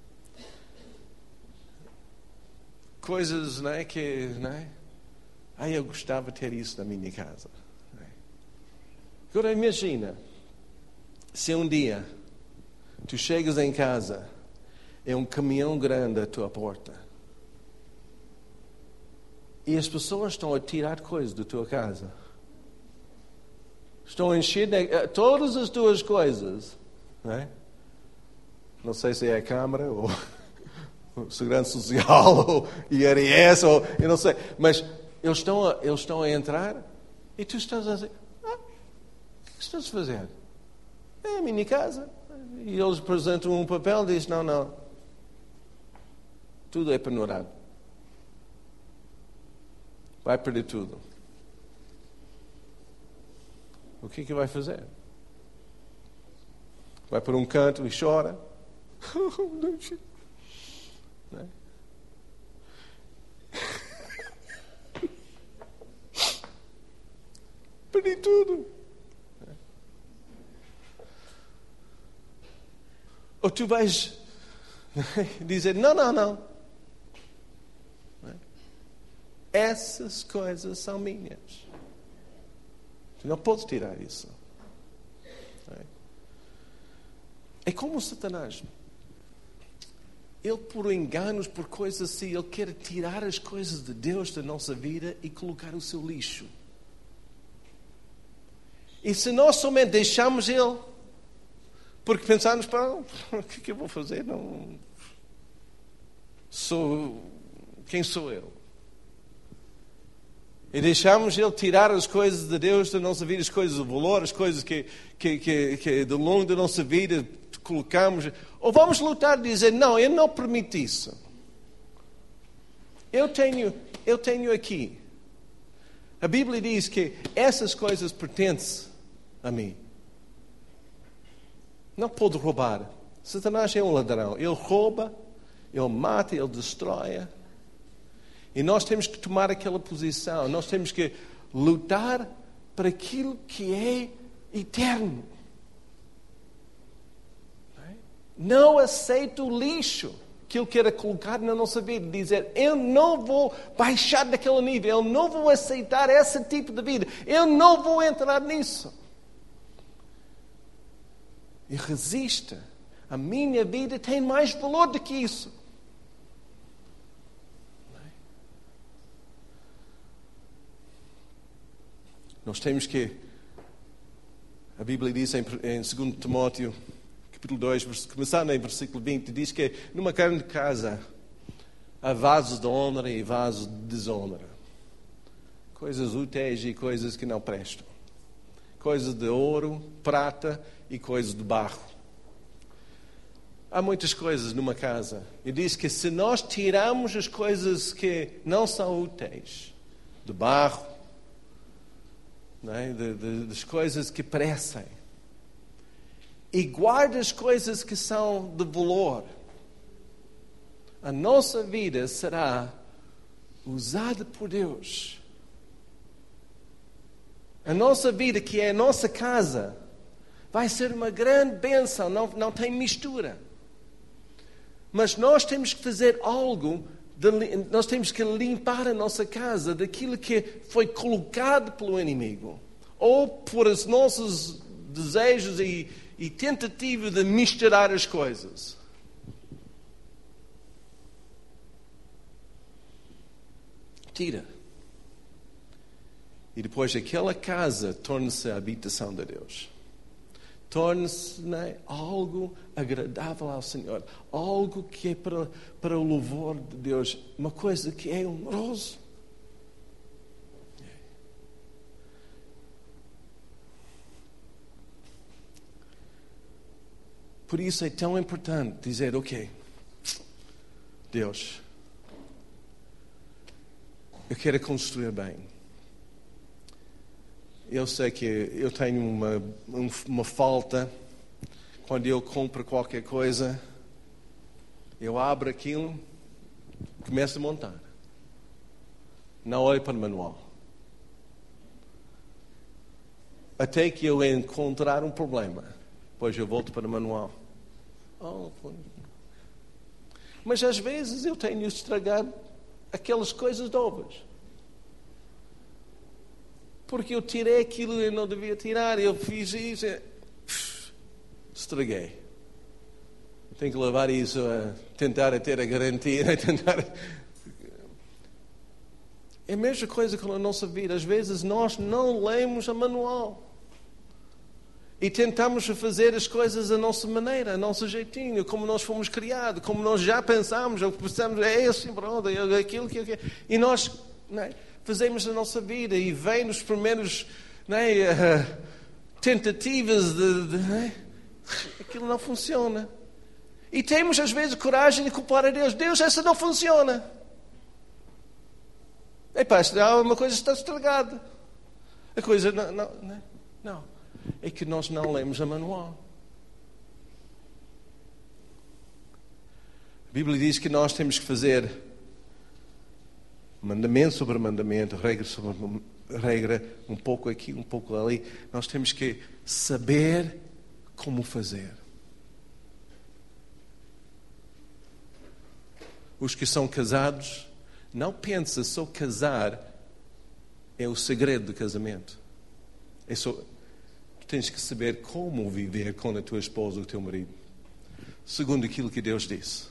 Coisas, não é, que, não é? Ah, eu gostava de ter isso na minha casa. Agora, imagina, se um dia tu chegas em casa, é um caminhão grande à tua porta. E as pessoas estão a tirar coisas da tua casa. Estão a encher de, todas as tuas coisas. Não é? Não sei se é a Câmara, ou Segurança Social, ou I R S, ou eu não sei. Mas eles estão a, eles estão a entrar e tu estás a dizer, ah, o que estás a fazer? É a minha casa. E eles apresentam um papel e dizem, não, não. Tudo é penurado. Vai perder tudo. O que é que vai fazer? Vai para um canto e chora? Não é? Perdi tudo. Ou tu vais dizer, não, não, não. Essas coisas são minhas. Tu não podes tirar isso. É como o Satanás. Ele, por enganos, por coisas assim, ele quer tirar as coisas de Deus da nossa vida e colocar o seu lixo. E se nós somente deixamos ele, porque pensamos, pá, o que é que eu vou fazer? Não sou, quem sou eu? E deixamos ele tirar as coisas de Deus da nossa vida, as coisas de valor, as coisas que, que, que, que de longo da nossa vida colocamos. Ou vamos lutar e dizer, não, eu não permito isso. Eu tenho, eu tenho aqui. A Bíblia diz que essas coisas pertencem a mim. Não pode roubar. Satanás é um ladrão. Ele rouba, ele mata, ele destrói. E nós temos que tomar aquela posição. Nós temos que lutar para aquilo que é eterno. Não aceito o lixo que Ele queira colocar na nossa vida. Dizer, eu não vou baixar daquele nível. Eu não vou aceitar esse tipo de vida. Eu não vou entrar nisso. E resista. A minha vida tem mais valor do que isso. Nós temos que, a Bíblia diz em, em dois Timóteo, capítulo dois, começando em versículo vinte, diz que numa grande casa há vasos de honra e vasos de desonra. Coisas úteis e coisas que não prestam. Coisas de ouro, prata e coisas de barro. Há muitas coisas numa casa. E diz que se nós tirarmos as coisas que não são úteis, de barro, não é? de, de, das coisas que perecem, e guarda as coisas que são de valor, a nossa vida será usada por Deus. A nossa vida, que é a nossa casa, vai ser uma grande bênção, não, não tem mistura. Mas nós temos que fazer algo, de, nós temos que limpar a nossa casa daquilo que foi colocado pelo inimigo, ou por os nossos desejos e, e tentativa de misturar as coisas. Tira. E depois aquela casa torna-se a habitação de Deus. Torna-se, né, algo agradável ao Senhor. Algo que é para, para o louvor de Deus. Uma coisa que é honroso. Por isso é tão importante dizer, ok, Deus, eu quero construir bem. Eu sei que eu tenho uma, uma falta. Quando eu compro qualquer coisa, eu abro aquilo, começo a montar. Não olho para o manual. Até que eu encontrar um problema. Depois eu volto para o manual. Oh, mas às vezes eu tenho estragado aquelas coisas novas. Porque eu tirei aquilo que eu não devia tirar. Eu fiz isso. Estraguei. Tenho que levar isso a tentar ter a garantia. A tentar... É a mesma coisa com a nossa vida. Às vezes nós não lemos a manual. E tentamos fazer as coisas da nossa maneira, a nosso jeitinho, como nós fomos criados, como nós já pensamos, ou pensamos, é assim, pronto, é aquilo, aquilo, aquilo. E nós, não é, fazemos a nossa vida e vem nos primeiros, não é, uh, tentativas de, de não é, aquilo não funciona. E temos às vezes coragem de culpar a Deus. Deus, essa não funciona. Epá, uma coisa está estragada. A coisa não, não, não, não. É que nós não lemos a manual. A Bíblia diz que nós temos que fazer mandamento sobre mandamento, regra sobre regra, um pouco aqui, um pouco ali. Nós temos que saber como fazer. Os que são casados, não pensa só casar é o segredo do casamento. É só... Tens que saber como viver com a tua esposa ou o teu marido, segundo aquilo que Deus disse.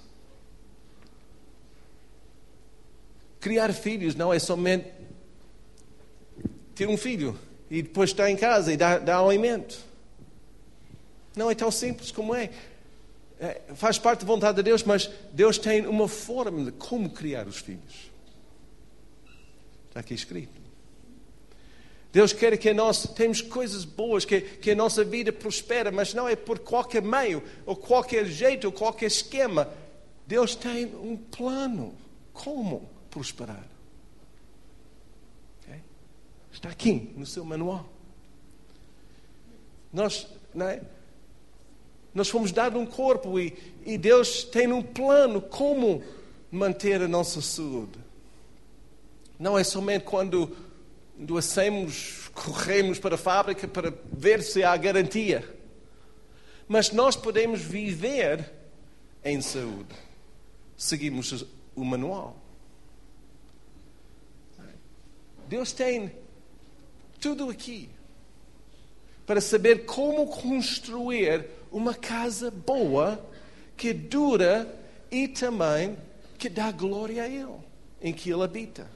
Criar filhos não é somente ter um filho e depois estar em casa e dar, dar alimento. Não é tão simples como é. é. Faz parte da vontade de Deus, mas Deus tem uma forma de como criar os filhos. Está aqui escrito. Deus quer que nós temos coisas boas, que, que a nossa vida prospere, mas não é por qualquer meio, ou qualquer jeito, ou qualquer esquema. Deus tem um plano. Como prosperar? Okay? Está aqui no seu manual. Nós, não é? Nós fomos dados um corpo e, e Deus tem um plano como manter a nossa saúde. Não é somente quando doacemos, corremos para a fábrica para ver se há garantia. Mas nós podemos viver em saúde. Seguimos o manual. Deus tem tudo aqui para saber como construir uma casa boa que dura e também que dá glória a Ele, em que Ele habita.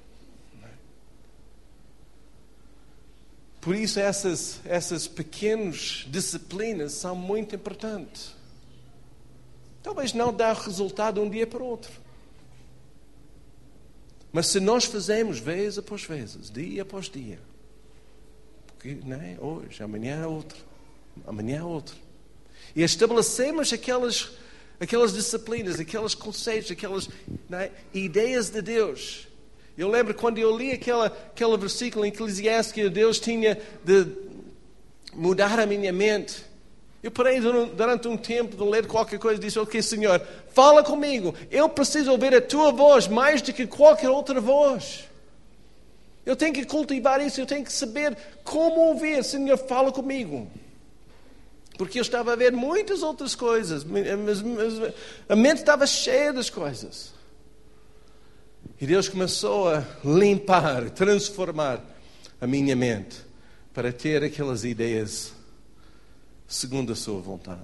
Por isso essas, essas pequenas disciplinas são muito importantes. Talvez não dê resultado de um dia para o outro. Mas se nós fazemos vez após vez, dia após dia, porque não é hoje, amanhã é outro, amanhã é outro, e estabelecemos aquelas, aquelas disciplinas, aqueles conceitos, aquelas não é, ideias de Deus. Eu lembro quando eu li aquela, aquele versículo em Eclesiastes que Deus tinha de mudar a minha mente. Eu parei durante um tempo de ler qualquer coisa e disse, ok, Senhor, fala comigo. Eu preciso ouvir a Tua voz mais do que qualquer outra voz. Eu tenho que cultivar isso, eu tenho que saber como ouvir. Senhor, fala comigo. Porque eu estava a ver muitas outras coisas, mas, mas a mente estava cheia das coisas. E Deus começou a limpar, transformar a minha mente para ter aquelas ideias segundo a sua vontade.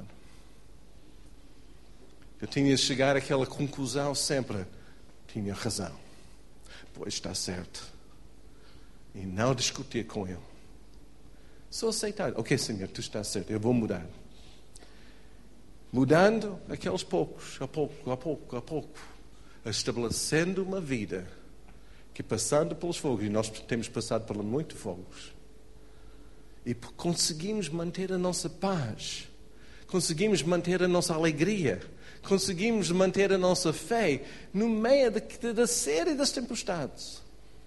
Eu tinha de chegar àquela conclusão sempre. Tinha razão. Pois está certo. E não discutir com ele. Só aceitar. Ok, Senhor, tu estás certo. Eu vou mudar. Mudando aqueles poucos, a pouco, a pouco, a pouco. Estabelecendo uma vida que passando pelos fogos, e nós temos passado por muitos fogos, e conseguimos manter a nossa paz, conseguimos manter a nossa alegria, conseguimos manter a nossa fé no meio da série das tempestades.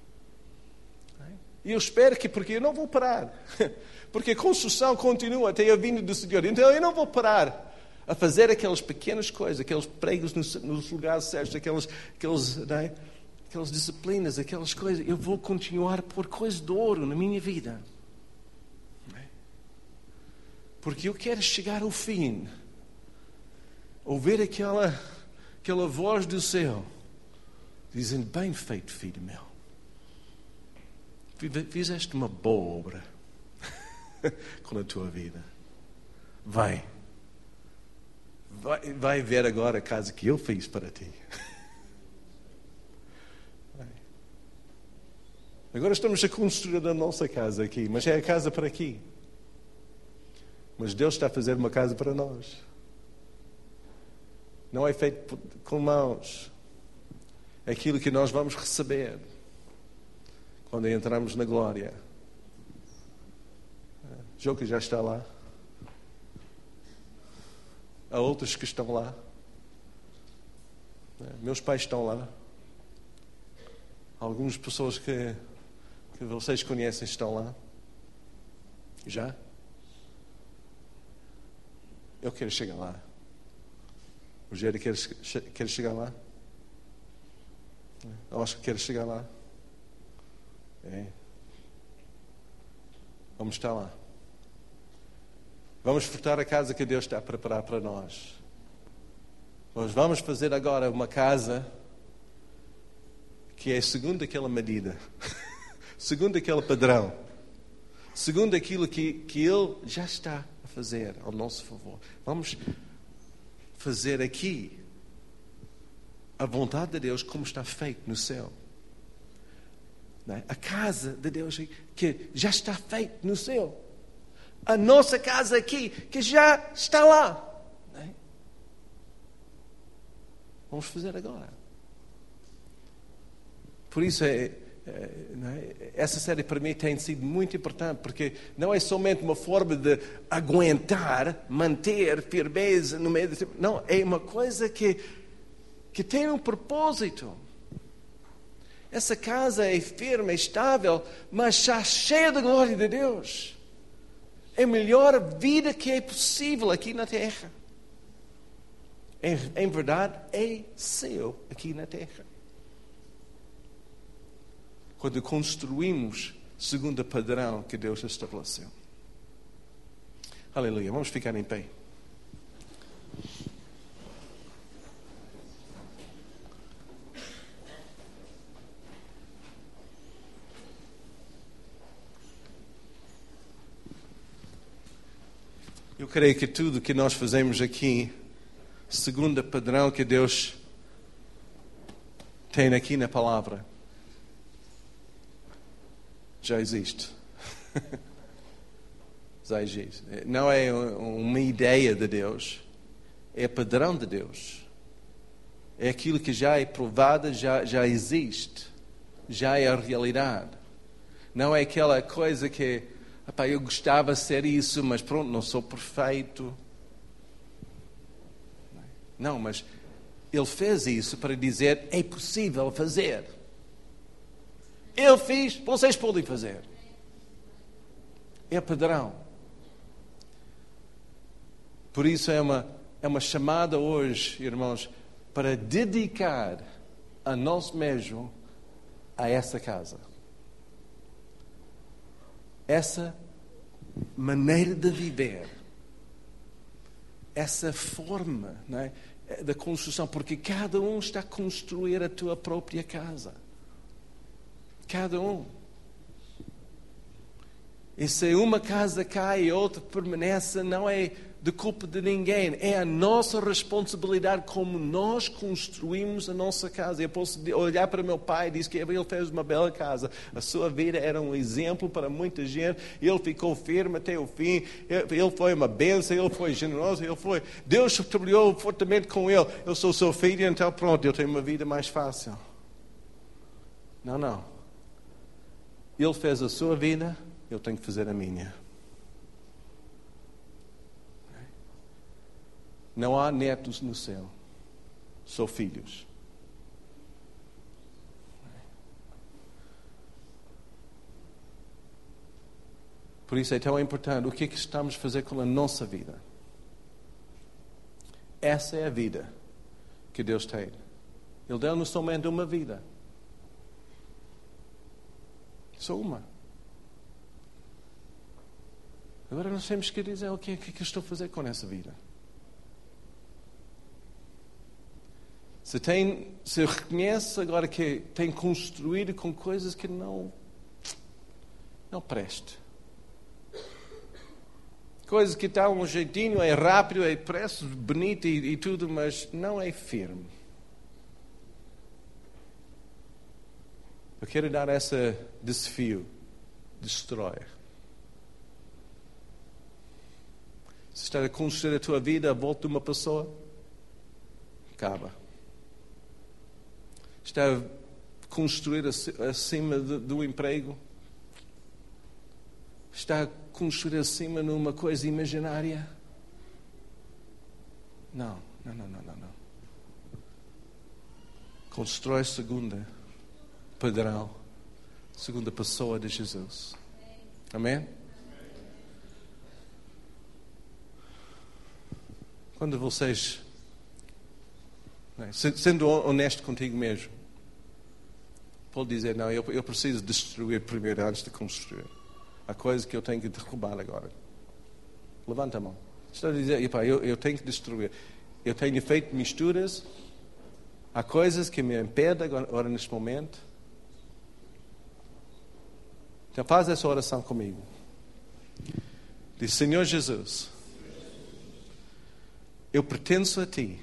E eu espero que, porque eu não vou parar, porque a construção continua até a vinda do Senhor, então eu não vou parar a fazer aquelas pequenas coisas, aqueles pregos nos, nos lugares certos, aquelas, aqueles, não é? aquelas disciplinas, aquelas coisas. Eu vou continuar a pôr coisas de ouro na minha vida. Não é? Porque eu quero chegar ao fim, ouvir aquela, aquela voz do céu, dizendo, bem feito, filho meu. Fizeste uma boa obra com a tua vida. Vai. Vai, vai ver agora a casa que eu fiz para ti. Vai. Agora estamos a construir a nossa casa aqui, mas é a casa para aqui. Mas Deus está a fazer uma casa para nós. Não é feito com mãos. É aquilo que nós vamos receber quando entramos na glória. Joca já está lá. Há outros que estão lá. Meus pais estão lá. Algumas pessoas que, que vocês conhecem estão lá. Já? Eu quero chegar lá. O Rogério quer, quer chegar lá. Eu acho que quero chegar lá. É. Vamos estar lá. Vamos furtar a casa que Deus está a preparar para nós. Nós vamos fazer agora uma casa que é segundo aquela medida, segundo aquele padrão, segundo aquilo que, que Ele já está a fazer ao nosso favor. Vamos fazer aqui a vontade de Deus como está feito no céu. Não é? A casa de Deus que já está feita no céu. A nossa casa aqui, que já está lá. Não é? Vamos fazer agora. Por isso, é, é, não é? essa série para mim tem sido muito importante, porque não é somente uma forma de aguentar, manter firmeza no meio do tempo. Não, é uma coisa que, que tem um propósito. Essa casa é firme, é estável, mas já cheia da glória de Deus. É a melhor vida que é possível aqui na terra. Em, em verdade, é seu aqui na terra. Quando construímos segundo o padrão que Deus estabeleceu. Aleluia. Vamos ficar em pé. Eu creio que tudo que nós fazemos aqui, segundo o padrão que Deus tem aqui na palavra, já existe. Já existe. Não é uma ideia de Deus, é o padrão de Deus. É aquilo que já é provado, já, já existe. já é a realidade. Não é aquela coisa que, epá, eu gostava de ser isso, mas pronto, não sou perfeito. Não, mas Ele fez isso para dizer, é possível fazer. Eu fiz, vocês podem fazer. É padrão. Por isso é uma, é uma chamada hoje, irmãos, para dedicar a nós mesmos a essa casa. Essa maneira de viver. Essa forma, não é, da construção. Porque cada um está a construir a tua própria casa. Cada um. E se uma casa cai e outra permanece, não é de culpa de ninguém. É a nossa responsabilidade como nós construímos a nossa casa. Eu posso olhar para meu pai e dizer que ele fez uma bela casa. A sua vida era um exemplo para muita gente. Ele ficou firme até o fim. Ele foi uma bênção, ele foi generoso, ele foi... Deus trabalhou fortemente com ele. Eu sou seu filho, então pronto, eu tenho uma vida mais fácil. Não, não. Ele fez a sua vida, eu tenho que fazer a minha. Não há netos no céu, só filhos. Por isso é tão importante o que é que estamos a fazer com a nossa vida. Essa é a vida que Deus tem. Ele deu-nos somente uma vida. Só uma. Agora nós temos que dizer o que é que eu estou a fazer com essa vida. Se, tem, se reconhece agora que tem construído com coisas que não, não prestam. Coisas que estão um jeitinho, é rápido, é preço, bonito e, e tudo, mas não é firme. Eu quero dar esse desafio. Destrói. Se está a construir a tua vida à volta de uma pessoa, acaba. Está a construir acima do emprego, está a construir acima numa coisa imaginária. Não, não, não, não, não. não. Constrói segunda padrão, segunda pessoa de Jesus. Amém? Quando vocês, sendo honesto contigo mesmo, pode dizer, não, eu, eu preciso destruir primeiro antes de construir. Há coisas que eu tenho que derrubar agora. Levanta a mão. Está a dizer, epá, eu, eu tenho que destruir. Eu tenho feito misturas. Há coisas que me impedem agora, agora neste momento. Então faz essa oração comigo. Diz, Senhor Jesus, eu pertenço a Ti.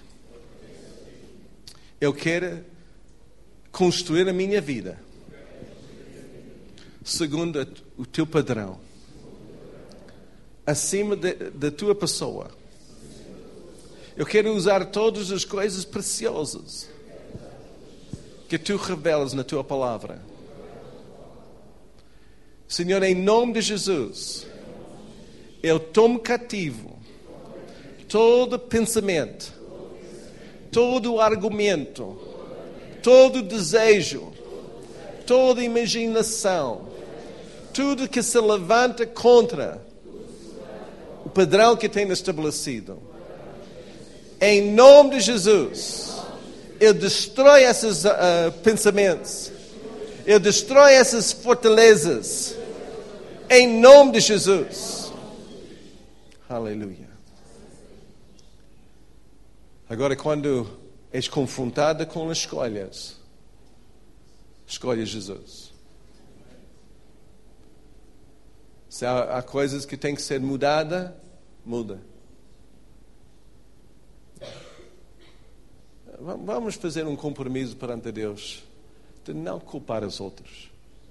Eu quero construir a minha vida segundo o Teu padrão, acima da Tua pessoa. Eu quero usar todas as coisas preciosas que Tu revelas na Tua palavra. Senhor, em nome de Jesus, eu tomo cativo todo pensamento, todo argumento, todo desejo, toda imaginação, tudo que se levanta contra o padrão que tem estabelecido. Em nome de Jesus, eu destrói esses uh, pensamentos, eu destrói essas fortalezas, em nome de Jesus. Aleluia. Agora, quando és confrontada com as escolhas, escolha Jesus. Se há, há coisas que têm que ser mudadas, muda. Vamos fazer um compromisso perante Deus de não culpar os outros.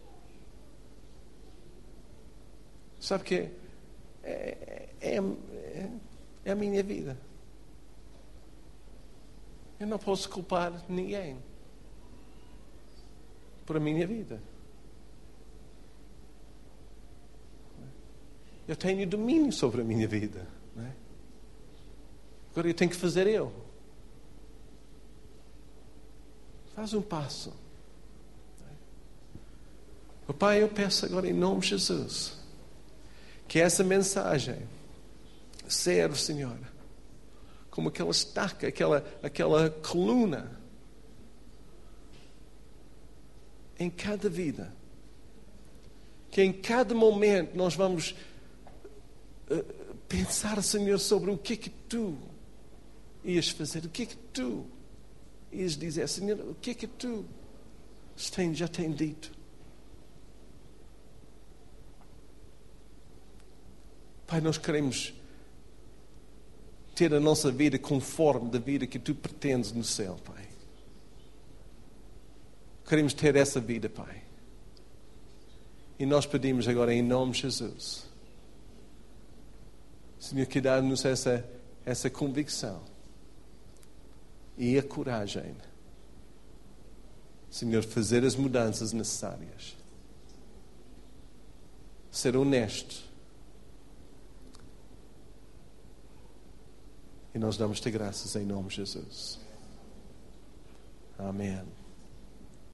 Sabe que é, é, é, é a minha vida. Eu não posso culpar ninguém. por a minha vida. Eu tenho domínio sobre a minha vida. Não é? Agora eu tenho que fazer eu. Faz um passo. O Pai, eu peço agora em nome de Jesus que essa mensagem serve, Senhor, como aquela estaca, aquela, aquela coluna em cada vida. Que em cada momento nós vamos uh, pensar, Senhor, sobre o que é que Tu ias fazer, o que é que Tu ias dizer, Senhor, o que é que Tu já tens dito. Pai, nós queremos ter a nossa vida conforme da vida que Tu pretendes no céu, Pai. Queremos ter essa vida, Pai. E nós pedimos agora em nome de Jesus, Senhor, que dá-nos essa, essa convicção e a coragem, Senhor, fazer as mudanças necessárias. Ser honesto. E nós damos-te graças em nome de Jesus. Amém.